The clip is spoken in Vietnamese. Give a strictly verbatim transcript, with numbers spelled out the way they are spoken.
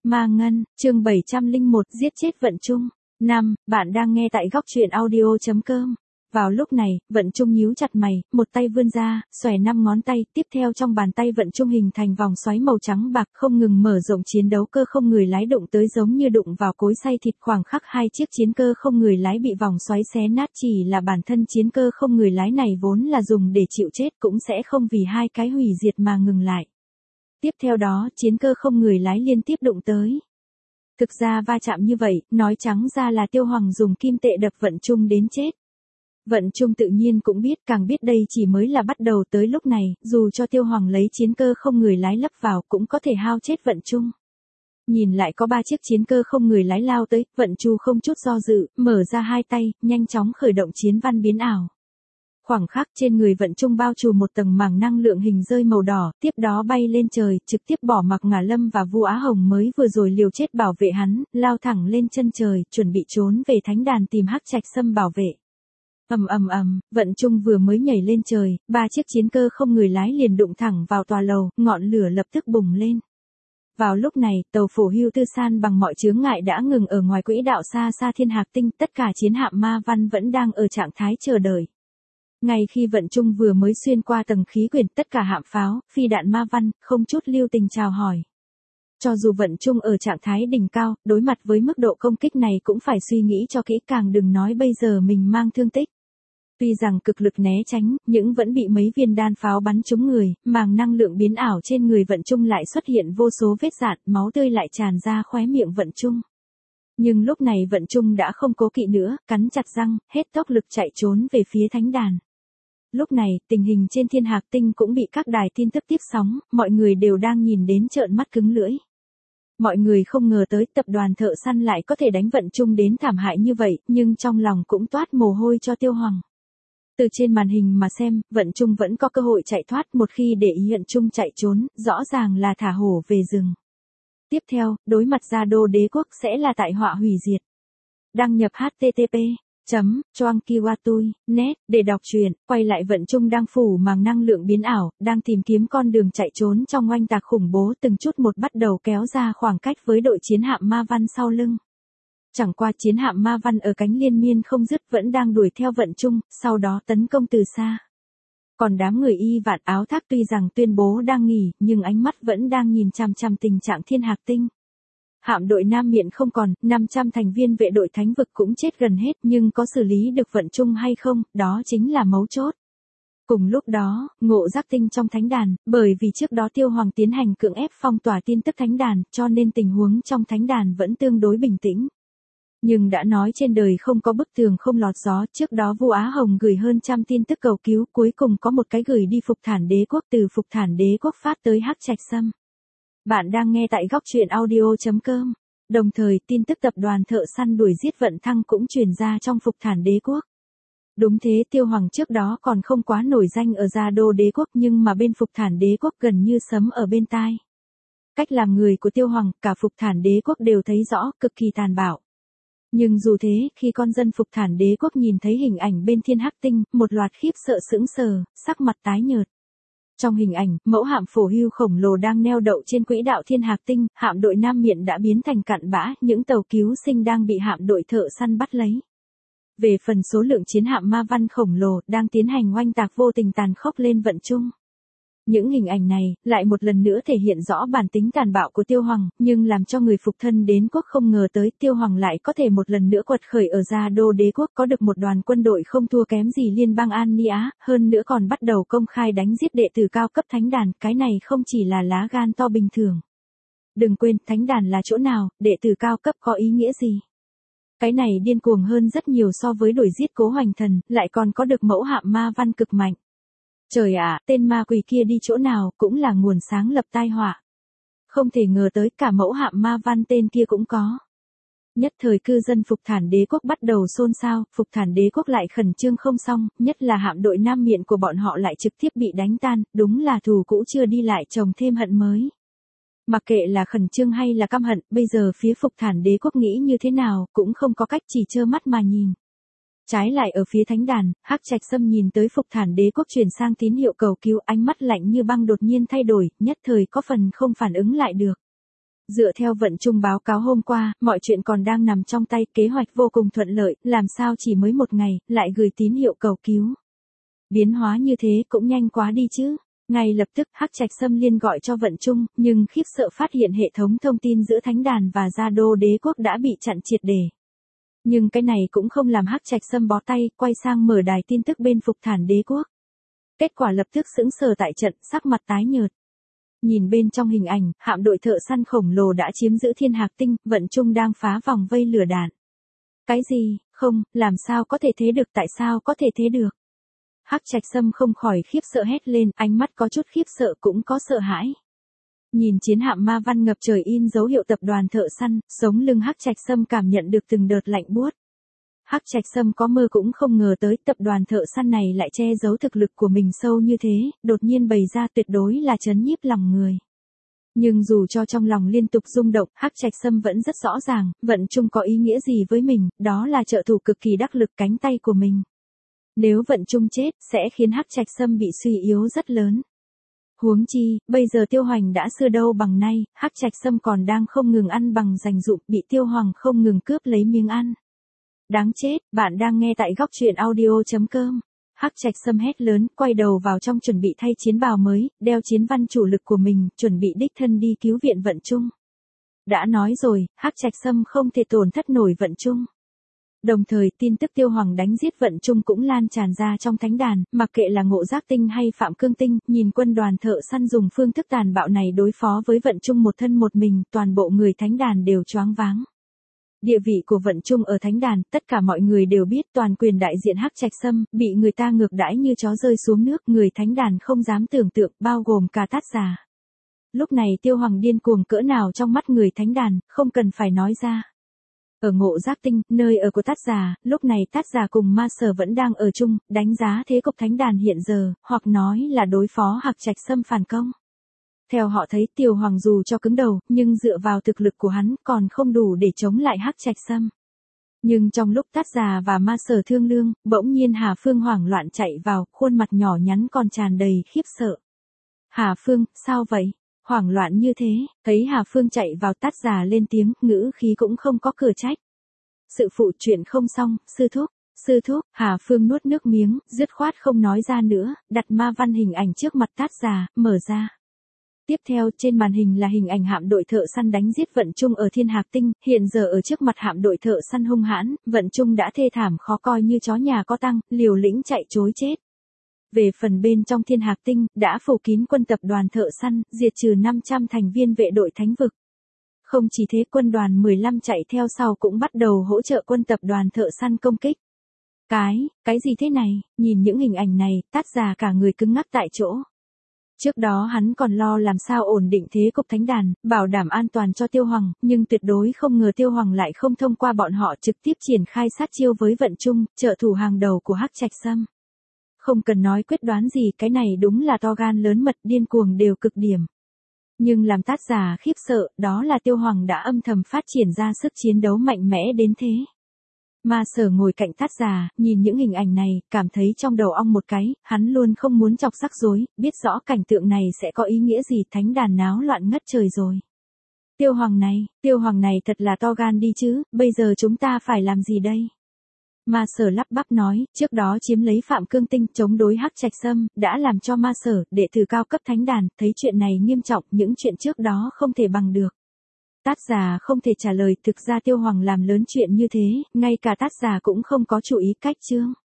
Ma Ngân, chương bảy trăm lẻ một, giết chết Vận Trung. năm. Bạn đang nghe tại góc truyện audio chấm com. Vào lúc này, Vận Trung nhíu chặt mày, một tay vươn ra, xòe năm ngón tay, tiếp theo trong bàn tay Vận Trung hình thành vòng xoáy màu trắng bạc không ngừng mở rộng, chiến đấu cơ không người lái đụng tới giống như đụng vào cối xay thịt, khoảng khắc hai chiếc chiến cơ không người lái bị vòng xoáy xé nát, chỉ là bản thân chiến cơ không người lái này vốn là dùng để chịu chết cũng sẽ không vì hai cái hủy diệt mà ngừng lại. Tiếp theo đó, chiến cơ không người lái liên tiếp đụng tới. Thực ra va chạm như vậy, nói trắng ra là Tiêu Hoàng dùng kim tệ đập Vận Trung đến chết. Vận Trung tự nhiên cũng biết, càng biết đây chỉ mới là bắt đầu, tới lúc này, dù cho Tiêu Hoàng lấy chiến cơ không người lái lấp vào cũng có thể hao chết Vận Trung. Nhìn lại có ba chiếc chiến cơ không người lái lao tới, Vận Chu không chút do dự, mở ra hai tay, nhanh chóng khởi động chiến văn biến ảo. Khoảng khắc trên người Vận Trung bao trùm một tầng màng năng lượng hình rơi màu đỏ, tiếp đó bay lên trời, trực tiếp bỏ mặc Ngả Lâm và Vu Á Hồng mới vừa rồi liều chết bảo vệ hắn, lao thẳng lên chân trời, chuẩn bị trốn về thánh đàn tìm Hắc Trạch Sâm bảo vệ. Ầm ầm ầm, Vận Trung vừa mới nhảy lên trời, ba chiếc chiến cơ không người lái liền đụng thẳng vào tòa lầu, ngọn lửa lập tức bùng lên. Vào lúc này, tàu phổ Hưu Tư San bằng mọi chướng ngại đã ngừng ở ngoài quỹ đạo xa xa Thiên Hạc Tinh, tất cả chiến hạm Ma Văn vẫn đang ở trạng thái chờ đợi. Ngay khi Vận Trung vừa mới xuyên qua tầng khí quyển, tất cả hạm pháo, phi đạn Ma Văn, không chút lưu tình chào hỏi. Cho dù Vận Trung ở trạng thái đỉnh cao, đối mặt với mức độ công kích này cũng phải suy nghĩ cho kỹ càng, đừng nói bây giờ mình mang thương tích. Tuy rằng cực lực né tránh, nhưng vẫn bị mấy viên đan pháo bắn trúng người, màng năng lượng biến ảo trên người Vận Trung lại xuất hiện vô số vết rạn, máu tươi lại tràn ra khóe miệng Vận Trung. Nhưng lúc này Vận Trung đã không cố kỵ nữa, cắn chặt răng, hết tốc lực chạy trốn về phía thánh đàn. Lúc này, tình hình trên Thiên Hạc Tinh cũng bị các đài tin tức tiếp sóng, mọi người đều đang nhìn đến trợn mắt cứng lưỡi. Mọi người không ngờ tới tập đoàn thợ săn lại có thể đánh Vận Trung đến thảm hại như vậy, nhưng trong lòng cũng toát mồ hôi cho Tiêu Hoàng. Từ trên màn hình mà xem, Vận Trung vẫn có cơ hội chạy thoát, một khi để ý Vận Trung chạy trốn, rõ ràng là thả hổ về rừng. Tiếp theo, đối mặt Gia Đô Đế Quốc sẽ là tại họa hủy diệt. Đăng nhập h t t p chấm choang kiwatui chấm net để đọc truyện. Quay lại, Vận Trung đang phủ màng năng lượng biến ảo, đang tìm kiếm con đường chạy trốn trong oanh tạc khủng bố, từng chút một bắt đầu kéo ra khoảng cách với đội chiến hạm Ma Văn sau lưng. Chẳng qua chiến hạm Ma Văn ở cánh liên miên không dứt vẫn đang đuổi theo Vận Trung, sau đó tấn công từ xa. Còn đám người y vạn áo thác tuy rằng tuyên bố đang nghỉ, nhưng ánh mắt vẫn đang nhìn chằm chằm tình trạng Thiên Hạc Tinh. Hạm đội Nam Miện không còn, năm trăm thành viên vệ đội Thánh Vực cũng chết gần hết, nhưng có xử lý được Vận Trung hay không, đó chính là mấu chốt. Cùng lúc đó, Ngộ Giác Tinh trong thánh đàn, bởi vì trước đó Tiêu Hoàng tiến hành cưỡng ép phong tỏa tin tức thánh đàn, cho nên tình huống trong thánh đàn vẫn tương đối bình tĩnh. Nhưng đã nói trên đời không có bức tường không lọt gió, trước đó Vu Á Hồng gửi hơn trăm tin tức cầu cứu, cuối cùng có một cái gửi đi Phục Thản Đế Quốc, từ Phục Thản Đế Quốc phát tới Hắc Trạch Sâm. Bạn đang nghe tại góc truyện audio chấm com. Đồng thời, tin tức tập đoàn thợ săn đuổi giết Vận Thăng cũng truyền ra trong Phục Thản Đế Quốc. Đúng thế, Tiêu Hoàng trước đó còn không quá nổi danh ở Gia Đô Đế Quốc, nhưng mà bên Phục Thản Đế Quốc gần như sấm ở bên tai. Cách làm người của Tiêu Hoàng, cả Phục Thản Đế Quốc đều thấy rõ, cực kỳ tàn bạo. Nhưng dù thế, khi con dân Phục Thản Đế Quốc nhìn thấy hình ảnh bên Thiên Hắc Tinh, một loạt khiếp sợ sững sờ, sắc mặt tái nhợt. Trong hình ảnh, mẫu hạm phổ Hưu khổng lồ đang neo đậu trên quỹ đạo Thiên Hạc Tinh, hạm đội Nam Miện đã biến thành cặn bã, những tàu cứu sinh đang bị hạm đội thợ săn bắt lấy. Về phần số lượng chiến hạm Ma Văn khổng lồ, đang tiến hành oanh tạc vô tình tàn khốc lên Vận Trung. Những hình ảnh này, lại một lần nữa thể hiện rõ bản tính tàn bạo của Tiêu Hoàng, nhưng làm cho người phục thân đến quốc không ngờ tới, Tiêu Hoàng lại có thể một lần nữa quật khởi ở Gia Đô Đế Quốc, có được một đoàn quân đội không thua kém gì liên bang An Ni Á, hơn nữa còn bắt đầu công khai đánh giết đệ tử cao cấp thánh đàn, cái này không chỉ là lá gan to bình thường. Đừng quên, thánh đàn là chỗ nào, đệ tử cao cấp có ý nghĩa gì? Cái này điên cuồng hơn rất nhiều so với đuổi giết Cố Hoành Thần, lại còn có được mẫu hạm Ma Văn cực mạnh. Trời ạ, tên ma quỷ kia đi chỗ nào cũng là nguồn sáng lập tai họa. Không thể ngờ tới cả mẫu hạm Ma Văn tên kia cũng có. Nhất thời cư dân Phục Thản Đế Quốc bắt đầu xôn xao, Phục Thản Đế Quốc lại khẩn trương không xong, nhất là hạm đội Nam Miện của bọn họ lại trực tiếp bị đánh tan, đúng là thù cũ chưa đi lại chồng thêm hận mới. Mặc kệ là khẩn trương hay là căm hận, bây giờ phía Phục Thản Đế Quốc nghĩ như thế nào, cũng không có cách, chỉ trơ mắt mà nhìn. Trái lại ở phía thánh đàn, Hắc Trạch Sâm nhìn tới Phục Thản Đế Quốc truyền sang tín hiệu cầu cứu, ánh mắt lạnh như băng đột nhiên thay đổi, nhất thời có phần không phản ứng lại được. Dựa theo Vận Trung báo cáo hôm qua, mọi chuyện còn đang nằm trong tay, kế hoạch vô cùng thuận lợi, làm sao chỉ mới một ngày, lại gửi tín hiệu cầu cứu. Biến hóa như thế cũng nhanh quá đi chứ. Ngay lập tức, Hắc Trạch Sâm liên gọi cho Vận Trung, nhưng khiếp sợ phát hiện hệ thống thông tin giữa Thánh Đàn và Gia Đô Đế Quốc đã bị chặn triệt để. Nhưng cái này cũng không làm Hắc Trạch Sâm bó tay, quay sang mở đài tin tức bên Phục Thản Đế Quốc. Kết quả lập tức sững sờ tại trận, sắc mặt tái nhợt. Nhìn bên trong hình ảnh, hạm đội thợ săn khổng lồ đã chiếm giữ Thiên Hạc Tinh, Vận Trung đang phá vòng vây lửa đạn. Cái gì, không, làm sao có thể thế được, tại sao có thể thế được? Hắc Trạch Sâm không khỏi khiếp sợ hét lên, ánh mắt có chút khiếp sợ cũng có sợ hãi. Nhìn chiến hạm ma văn ngập trời in dấu hiệu tập đoàn thợ săn, sống lưng Hắc Trạch Sâm cảm nhận được từng đợt lạnh buốt. Hắc Trạch Sâm có mơ cũng không ngờ tới tập đoàn thợ săn này lại che giấu thực lực của mình sâu như thế, đột nhiên bày ra tuyệt đối là trấn nhiếp lòng người. Nhưng dù cho trong lòng liên tục rung động, Hắc Trạch Sâm vẫn rất rõ ràng, Vận Trung có ý nghĩa gì với mình, đó là trợ thủ cực kỳ đắc lực cánh tay của mình. Nếu Vận Trung chết, sẽ khiến Hắc Trạch Sâm bị suy yếu rất lớn. Huống chi, bây giờ Tiêu Hoành đã xưa đâu bằng nay, Hắc Trạch Sâm còn đang không ngừng ăn bằng dành dụm, bị Tiêu Hoàng không ngừng cướp lấy miếng ăn. Đáng chết, bạn đang nghe tại góc truyện audio chấm com. Hắc Trạch Sâm hét lớn, quay đầu vào trong chuẩn bị thay chiến bào mới, đeo chiến văn chủ lực của mình, chuẩn bị đích thân đi cứu viện Vận Trung. Đã nói rồi, Hắc Trạch Sâm không thể tổn thất nổi Vận Trung. Đồng thời, tin tức Tiêu Hoàng đánh giết Vận Trung cũng lan tràn ra trong thánh đàn, mặc kệ là Ngộ Giác Tinh hay Phạm Cương Tinh, nhìn quân đoàn thợ săn dùng phương thức tàn bạo này đối phó với Vận Trung một thân một mình, toàn bộ người thánh đàn đều choáng váng. Địa vị của Vận Trung ở thánh đàn, tất cả mọi người đều biết, toàn quyền đại diện Hắc Trạch Sâm, bị người ta ngược đãi như chó rơi xuống nước, người thánh đàn không dám tưởng tượng, bao gồm cả Tát Già. Lúc này Tiêu Hoàng điên cuồng cỡ nào trong mắt người thánh đàn, không cần phải nói ra. Ở Ngộ Giác Tinh, nơi ở của Tát Già, lúc này Tát Già cùng Ma Sở vẫn đang ở chung, đánh giá thế cục thánh đàn hiện giờ, hoặc nói là đối phó Hắc Trạch Sâm phản công. Theo họ thấy, Tiêu Hoàng dù cho cứng đầu, nhưng dựa vào thực lực của hắn còn không đủ để chống lại Hắc Trạch Sâm. Nhưng trong lúc Tát Già và Ma Sở thương lương, bỗng nhiên Hà Phương hoảng loạn chạy vào, khuôn mặt nhỏ nhắn còn tràn đầy khiếp sợ. Hà Phương, sao vậy? Hoảng loạn như thế, thấy Hà Phương chạy vào, Tát Già lên tiếng, ngữ khí cũng không có cửa trách. Sự phụ chuyện không xong, sư thúc, sư thúc, Hà Phương nuốt nước miếng, dứt khoát không nói ra nữa, đặt ma văn hình ảnh trước mặt Tát Già, mở ra. Tiếp theo, trên màn hình là hình ảnh hạm đội thợ săn đánh giết Vận Trung ở Thiên Hạc Tinh, hiện giờ ở trước mặt hạm đội thợ săn hung hãn, Vận Trung đã thê thảm khó coi như chó nhà có tăng, liều lĩnh chạy trối chết. Về phần bên trong Thiên Hạc Tinh, đã phủ kín quân tập đoàn thợ săn, diệt trừ năm trăm thành viên vệ đội thánh vực. Không chỉ thế, quân đoàn mười lăm chạy theo sau cũng bắt đầu hỗ trợ quân tập đoàn thợ săn công kích. Cái, cái gì thế này, nhìn những hình ảnh này, Tát Già cả người cứng ngắc tại chỗ. Trước đó hắn còn lo làm sao ổn định thế cục thánh đàn, bảo đảm an toàn cho Tiêu Hoàng, nhưng tuyệt đối không ngờ Tiêu Hoàng lại không thông qua bọn họ trực tiếp triển khai sát chiêu với Vận Trung, trợ thủ hàng đầu của Hắc Trạch Sâm. Không cần nói quyết đoán gì, cái này đúng là to gan lớn mật, điên cuồng đều cực điểm. Nhưng làm Tát Già khiếp sợ, đó là Tiêu Hoàng đã âm thầm phát triển ra sức chiến đấu mạnh mẽ đến thế. Ma Sở ngồi cạnh Tát Già, nhìn những hình ảnh này, cảm thấy trong đầu ong một cái, hắn luôn không muốn chọc rắc rối, biết rõ cảnh tượng này sẽ có ý nghĩa gì, thánh đàn náo loạn ngất trời rồi. Tiêu Hoàng này, Tiêu Hoàng này thật là to gan đi chứ, bây giờ chúng ta phải làm gì đây? Ma Sở lắp bắp nói, trước đó chiếm lấy Phạm Cương Tinh, chống đối Hắc Trạch Sâm, đã làm cho Ma Sở, đệ tử cao cấp thánh đàn, thấy chuyện này nghiêm trọng, những chuyện trước đó không thể bằng được. Tát Già không thể trả lời, thực ra Tiêu Hoàng làm lớn chuyện như thế, ngay cả Tát Già cũng không có chú ý cách chương.